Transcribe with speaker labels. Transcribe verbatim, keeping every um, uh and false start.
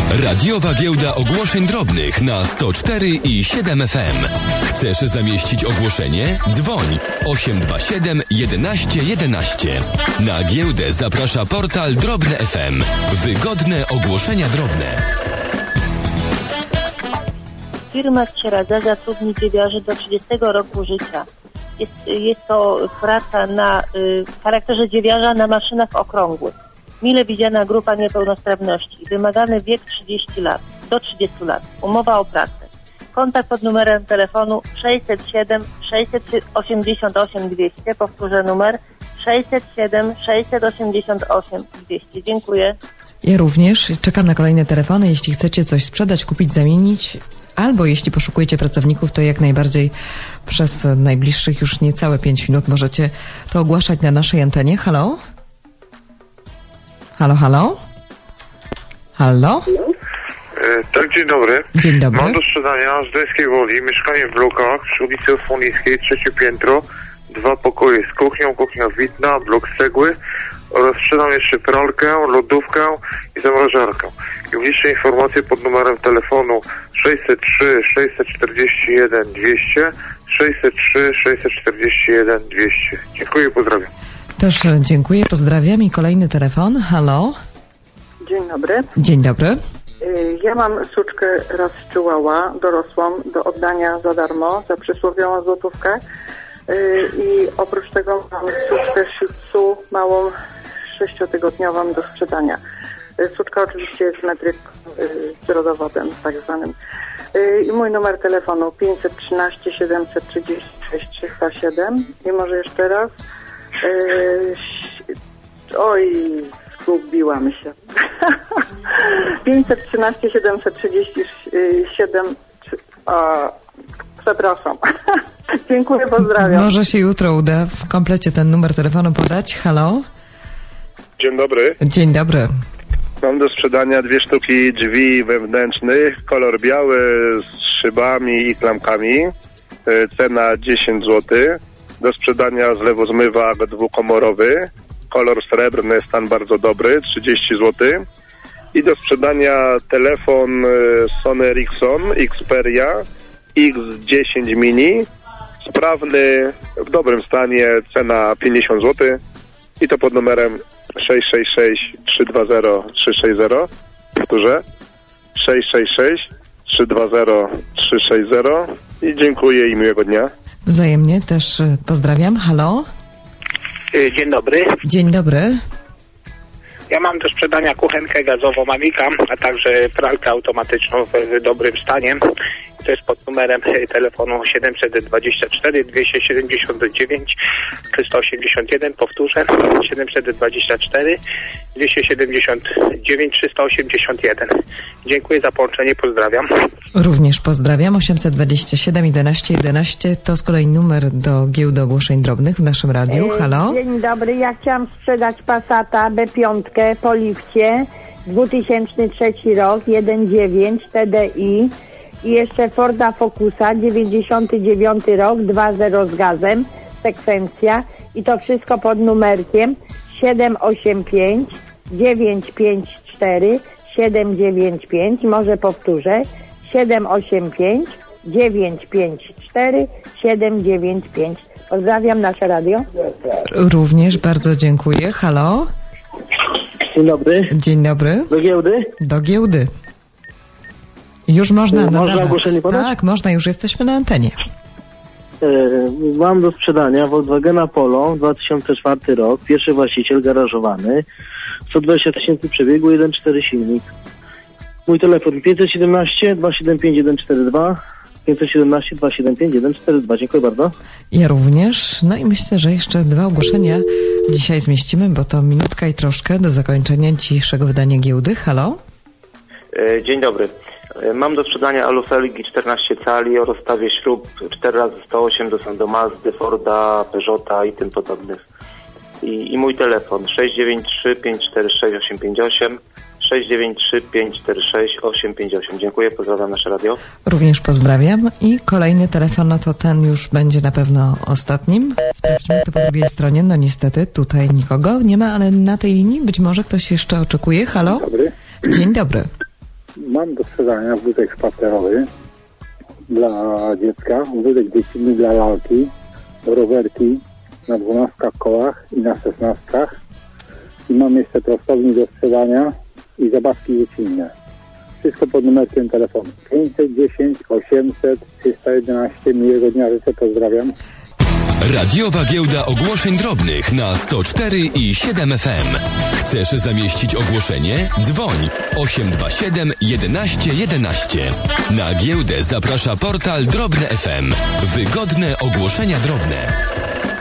Speaker 1: Radiowa Giełda Ogłoszeń Drobnych na sto cztery i siedem F M. Chcesz zamieścić ogłoszenie? Dzwoń osiem dwa siedem jedenaście jedenaście. Na giełdę zaprasza portal Drobne F M. Wygodne ogłoszenia drobne.
Speaker 2: Firma ściera zatrudni dziewiarzy do trzydziestego roku życia. Jest, jest to praca na y, w charakterze dziewiarza na maszynach okrągłych. Mile widziana grupa niepełnosprawności. Wymagany wiek trzydzieści lat, do trzydziestu lat. Umowa o pracę. Kontakt pod numerem telefonu sześćset siedem sześćset osiemdziesiąt osiem dwieście. Powtórzę numer sześćset siedem sześćset osiemdziesiąt osiem dwieście. Dziękuję.
Speaker 3: Ja również czekam na kolejne telefony. Jeśli chcecie coś sprzedać, kupić, zamienić, albo jeśli poszukujecie pracowników, to jak najbardziej przez najbliższych już niecałe pięć minut możecie to ogłaszać na naszej antenie. Halo? Halo, halo? Halo?
Speaker 4: E, tak, dzień dobry.
Speaker 3: Dzień dobry.
Speaker 4: Mam do sprzedania z Gdańskiej Woli mieszkanie w blokach przy ulicy Osłonińskiej, trzecie piętro, dwa pokoje z kuchnią, kuchnia widna, blok z cegły oraz sprzedam jeszcze pralkę, lodówkę i zamrażarkę. I bliższe informacje pod numerem telefonu sześćset trzy sześćset czterdzieści jeden dwieście, sześćset trzy sześćset czterdzieści jeden dwieście. Dziękuję, pozdrawiam.
Speaker 3: Też dziękuję, pozdrawiam. I kolejny telefon. Halo?
Speaker 5: Dzień dobry.
Speaker 3: Dzień dobry.
Speaker 5: Ja mam suczkę raz chihuahua, dorosłą, do oddania za darmo, za przysłowiową złotówkę. I oprócz tego mam suczkę Shih Tzu, małą, sześciotygodniową do sprzedania. Suczka oczywiście jest metryk z rodowodem tak zwanym. I mój numer telefonu pięćset trzynaście siedemset trzydzieści sześć trzysta siedem. I może jeszcze raz. Oj, zgubiłam się. pięćset trzynaście siedemset trzydzieści siedem. A, przepraszam. Dziękuję, pozdrawiam.
Speaker 3: Może się jutro uda w komplecie ten numer telefonu podać. Halo?
Speaker 6: Dzień dobry.
Speaker 3: Dzień dobry.
Speaker 6: Mam do sprzedania dwie sztuki drzwi wewnętrznych, kolor biały z szybami i klamkami. Cena dziesięć złotych. Do sprzedania zlewozmywak dwukomorowy, kolor srebrny, stan bardzo dobry, trzydzieści złotych. I do sprzedania telefon Sony Ericsson Xperia X dziesięć mini, sprawny, w dobrym stanie, cena pięćdziesiąt złotych. I to pod numerem sześć sześć sześć trzy dwa zero trzy sześć zero. Powtórzę, sześć sześć sześć trzy dwa zero trzy sześć zero. I dziękuję i miłego dnia.
Speaker 3: Wzajemnie też pozdrawiam. Halo?
Speaker 7: Dzień dobry.
Speaker 3: Dzień dobry.
Speaker 7: Ja mam do sprzedania kuchenkę gazową Amika, a także pralkę automatyczną w dobrym stanie. To jest pod numerem telefonu siedemset dwadzieścia cztery dwieście siedemdziesiąt dziewięć trzysta osiemdziesiąt jeden. Powtórzę, siedemset dwadzieścia cztery dwieście siedemdziesiąt dziewięć trzysta osiemdziesiąt jeden. Dziękuję za połączenie, pozdrawiam.
Speaker 3: Również pozdrawiam. osiemset dwadzieścia siedem jedenaście jedenaście to z kolei numer do giełdy ogłoszeń drobnych w naszym radiu. Halo?
Speaker 8: Dzień dobry, ja chciałam sprzedać Passata B pięć po lifcie, dwa tysiące trzeci rok, jeden dziewięć T D I i jeszcze Forda Focusa, dziewięćdziesiąty dziewiąty rok, dwa zero z gazem, sekwencja i to wszystko pod numerkiem siedem osiem pięć dziewięć pięć cztery siedem dziewięć pięć, może powtórzę, siedem osiem pięć dziewięć pięć cztery siedem dziewięć pięć. Pozdrawiam nasze radio.
Speaker 3: Również bardzo dziękuję. Halo?
Speaker 9: Dzień dobry.
Speaker 3: Dzień dobry.
Speaker 9: Do giełdy?
Speaker 3: Do giełdy. Już można
Speaker 9: Można
Speaker 3: nadawać.
Speaker 9: ogłoszenie podać?
Speaker 3: Tak, można, już jesteśmy na antenie.
Speaker 9: Yy, mam do sprzedania Volkswagena Polo, dwa tysiące czwarty rok, pierwszy właściciel, garażowany, sto dwadzieścia tysięcy przebiegu, jeden przecinek cztery silnik. Mój telefon pięćset siedemnaście dwieście siedemdziesiąt pięć jeden cztery dwa, pięćset siedemnaście dwieście siedemdziesiąt pięć jeden cztery dwa. Dziękuję bardzo.
Speaker 3: Ja również. No i myślę, że jeszcze dwa ogłoszenia dzisiaj zmieścimy, bo to minutka i troszkę do zakończenia dzisiejszego wydania giełdy. Halo?
Speaker 10: Dzień dobry. Mam do sprzedania alufelgi czternaście cali o rozstawie śrub cztery razy sto osiem, to są do Mazdy, Forda, Peugeota i tym podobnych. I, i mój telefon sześć dziewięć trzy pięć cztery sześć osiem pięć osiem, sześć dziewięć trzy pięć cztery sześć osiem pięć osiem. Dziękuję, pozdrawiam nasze radio.
Speaker 3: Również pozdrawiam. I kolejny telefon, no to ten już będzie na pewno ostatnim. Sprawdźmy to po drugiej stronie. No niestety tutaj nikogo nie ma, ale na tej linii być może ktoś jeszcze oczekuje. Halo?
Speaker 11: Dzień dobry.
Speaker 3: Dzień dobry.
Speaker 11: mam do sprzedania wózek spacerowy dla dziecka, wózek dziecinny dla lalki, rowerki na dwunastkach kołach i na szesnastkach. I mam jeszcze prostownik do sprzedania i zabawki dziecinne. Wszystko pod numerkiem telefonu pięćset dziesięć osiemset trzysta jedenaście. Miłego dnia życzę, pozdrawiam.
Speaker 1: Radiowa Giełda Ogłoszeń Drobnych na sto cztery i siedem F M. Chcesz zamieścić ogłoszenie? Dzwoń osiem dwa siedem jedenaście jedenaście. Na giełdę zaprasza portal Drobne F M. Wygodne ogłoszenia drobne.